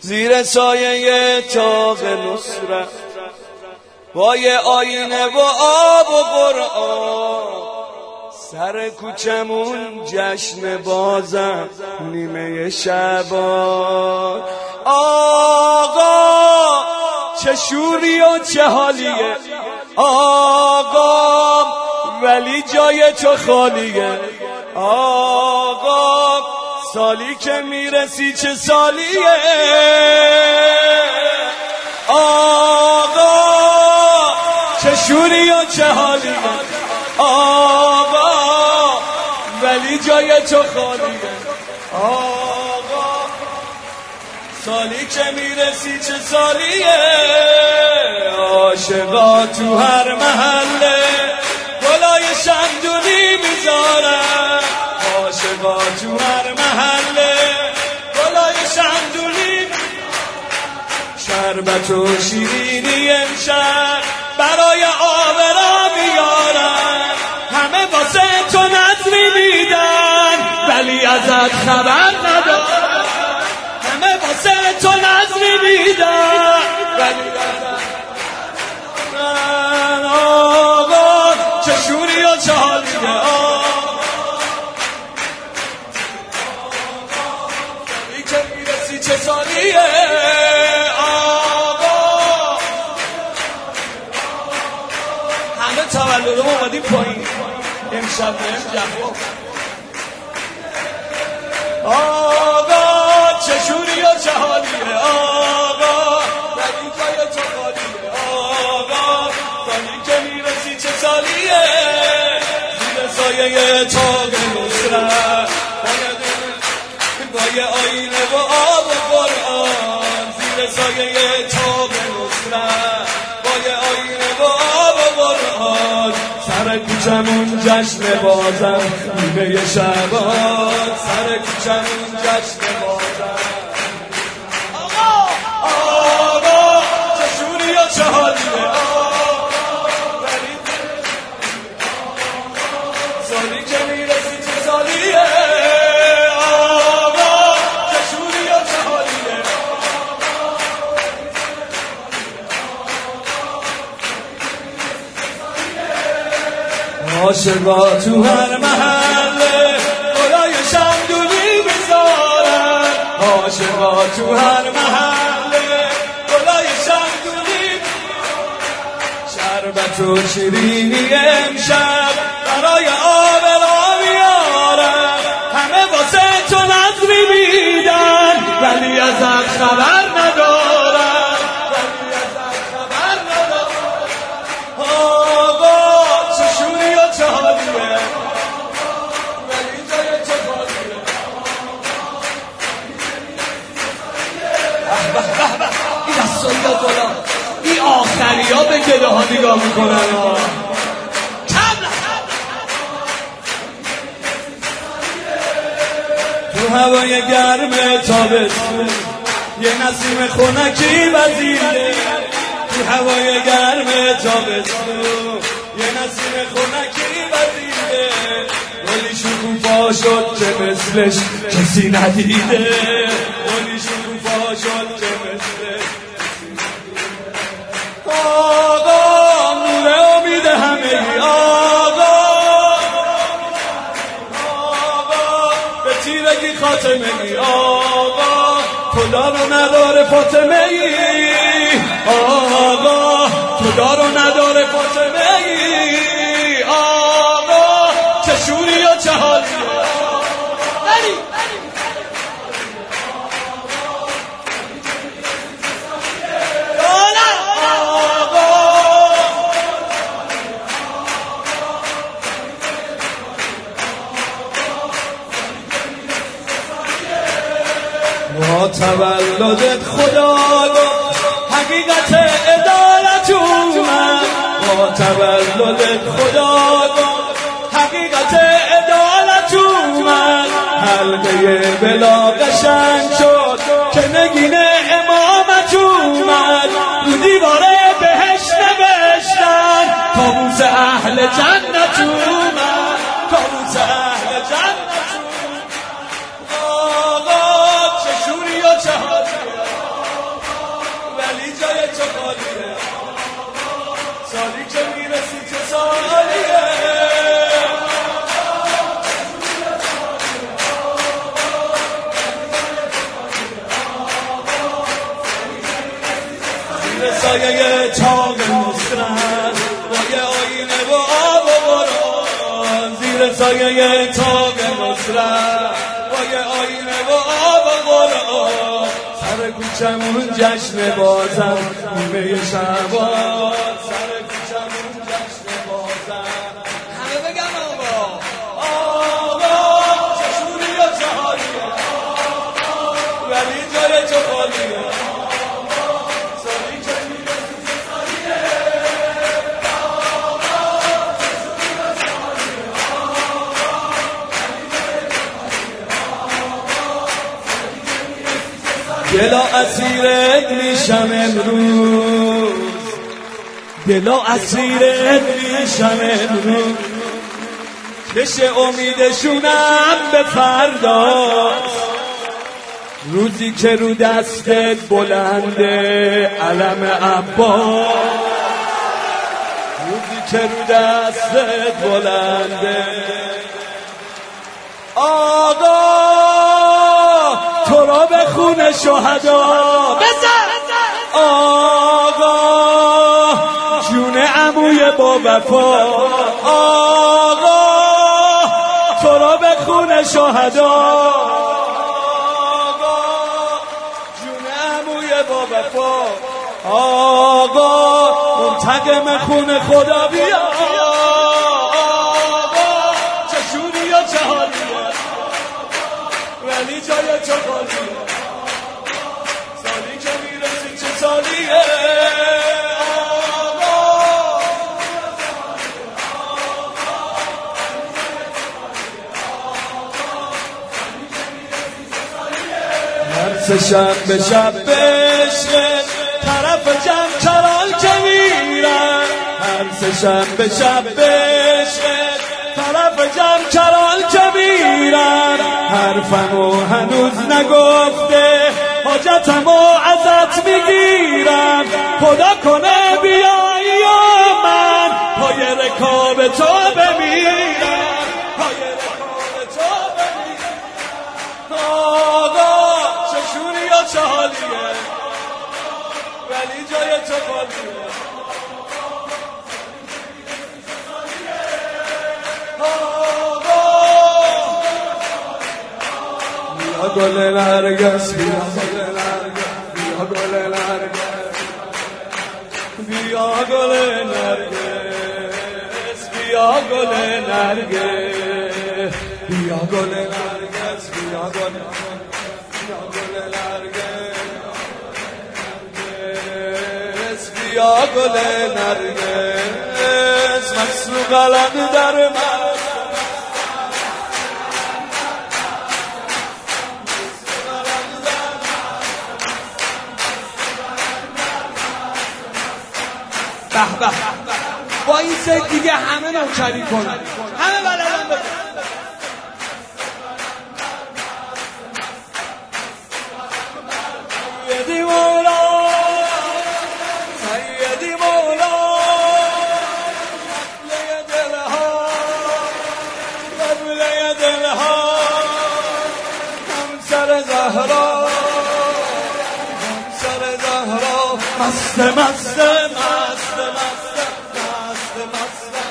زیر سایه تاق نصرت با یه آینه و آب و قرآن سر کوچمون جشن بازم نیمه شبان. آقا چه شوری و چه حالیه آقا ولی جای تو خالیه آقا سالی که میرسی چه سالیه آقا چه شوری و چه حالیه آقا ولی جای تو خالیه آقا سالی که میرسی چه سالیه. عاشقا تو هر محله گلای شمدونی میذارن عاشقا تو هر محله گلای شمدونی شربت و شیرینی امشب برای آبرا میارن همه واسه تو نظری میدن ولی ازت خبر ندارن همه واسه تو نظری میدن ولی ازت آقا چه شوری و چه حالیه سالی که میرسی چه سالیه آقا همه تولدم اومدیم پایین امشب جواب آقا چه شوری و چه حالیه آقا ولی جای تو خالیه آقا سالی که میرسی چه سالیه زیر سایه تاق نصرت با یه آینه و آب و قرآن زیر سایه تاق نصرت با یه آینه و آب و قرآن سر کوچمون جشن بازم نیمه شبان سر کوچمون جشن بازم آقا آقا چه شوری و چه حالیه ولی سالی که میرسی چه سالیه آقا چه شوری و چه حالیه عاشقا تو هر محله گلای شمدونی میذارن عاشقا تو هر محله گلای شمدونی شربت و شیرینی امشب برای آبرا میارن همه واسه تو نظری میدن ولی ازت خبر ندارن ولی ازت خبر ندارن آقا چه شوری و چه حالیه ولی جای چه خالیه این دستایی ها بالا این آخری ها به گله ها نگاه میکنن تو هوای گرم تابستون یه نسیم خنکی وزیده تو هوای گرم تابستون یه نسیم خنکی وزیده گلی شکوفا شد که مثلش کسی ندیده گلی شکوفا شد که مثلش آقا نور امید همه آقا به تیرگی خاتمه ای آقا خدا رو نداره فاطمه ای آقا خدا رو نداره فاطمه ای آقا چه شوری و چه حالیه با تولدت خدا حقیقت عدالت اومد با تولدت خدا حقیقت عدالت اومد حلقه بلا قشنگ شد که نگین امامت اومد رو دیواره بهشت نوشتن کابوس اهل جنت اومد کابوس اهل جنت اومد آقا چه شوری و چه حالیه سایه چاق نصرت وای آینه و آب و قرآن زیر سایه چاق نصرت وای آینه و آب و قرآن سر کوچمون جشن بازم نیمه شعبان سر کوچمون جشن بازم همه بگم آقا چشوری یا چهاریه ولی جای تو خالیه سالی که میرسی چه سالیه دلا اسیرت میشم امروز دلا اسیرت میشم امروز کش امیدشونم به فرداست روزی که رو دستت بلنده علم عباس روزی که رو دستت بلنده آقا تو را به خون شهدا بزن آقا جون عموی با وفا آقا تو را به خون شهدا آقا جون عموی با وفا آقا منتقم خون خدا بیا آقا چشونی یا چهاریه ولی جای چه خالیه سالی که میرسی چه سالیه هر سه شب به شب بشت طرف جمع کرال که میرن هر سه شب به شب بشت طرف جمع کرال که میرن حرفمو هنوز نگفته حاجتمو ازت میگیرم خدا کنه بیایی یا من پای رکاب تو بمیرم پای رکاب تو بمیرم آقا چشوری یا چهالیه ولی جای تو خالیه گل نرگس بیا گل نرگس بیا گل نرگس بیا گل نرگس بیا گل نرگس بیا گل نرگس بیا گل نرگس مسلو قلم در من به به با این سگ دیگه همه نوکری کنن همه بلدن بکن سیدی مولا سیدی مولا قبله دلها قبله دلها همسر زهرا همسر زهرا مست مست مست مست مست مست